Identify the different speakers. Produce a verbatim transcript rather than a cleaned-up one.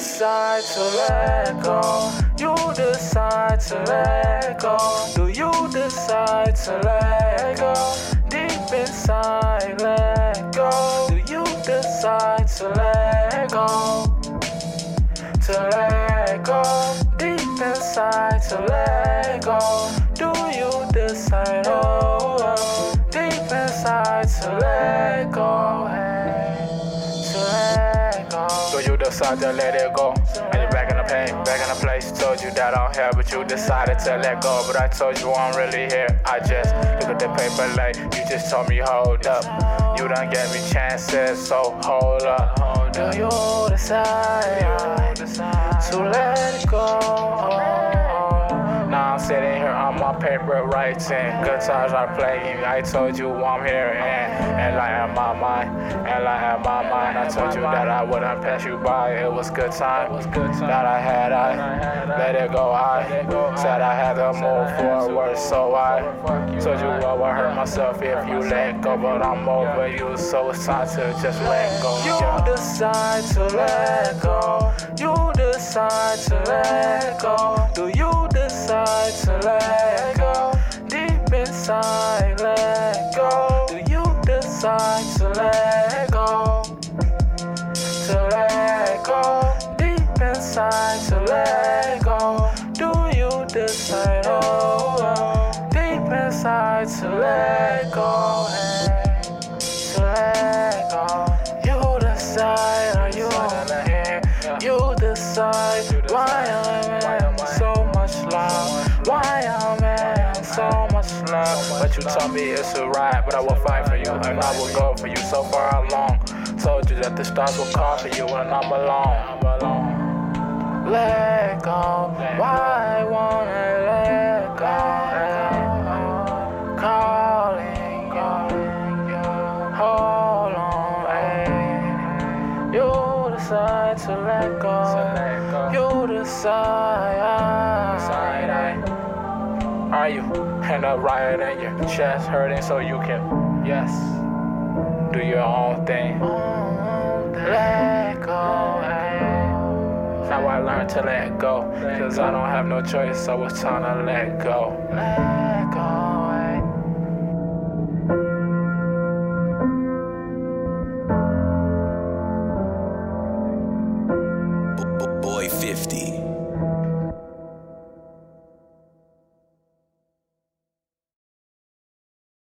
Speaker 1: decide to let go? You decide to let go. Do you decide to let go? Deep inside, let go. Do you decide to let go? To let go. Deep inside, to let go. Do you decide? Oh, oh. Deep inside, to let go. Hey, to let go.
Speaker 2: So you decide to let it go, and you're back in the pain, back in the place. Told you that I'm here, but you decided to let go. But I told you I'm really here. I just look at the paper like you just told me hold up. You done gave me chances, so hold up.
Speaker 1: Do you decide to let go?
Speaker 2: Now I'm sitting here on my paper writing. Guitars are playing. I told you I'm here and, and I in my mind, and I in my mind. I told you that I wouldn't pass you by. It was good time that I had. I let it go. I said I had to move forward, so I told you I would hurt myself if you let go. But I'm over you, so it's time to just let go.
Speaker 1: You decide to let go. You decide to let go. Do you decide to let go? Deep inside, let go. Do you decide to let go? To let go. Deep inside, to let go. Do you decide? Oh, oh. Deep inside, to let go. Hey, to let go. You decide, are you here? You decide why I'm in so much love. Why I'm in so much love.
Speaker 2: But you told me it's alright, but I will fight for you and I will go for you so far along. Told you that the stars will call for you and I'm alone.
Speaker 1: Let go. Why I wanna let go? Calling, calling you. Hold on, hey. You decide to let go. You decide.
Speaker 2: Are you end up right in your chest hurting so you can, yes, do your own thing?
Speaker 1: Let go.
Speaker 2: Now I learned to let go, cause I don't have no choice, so it's time to let go.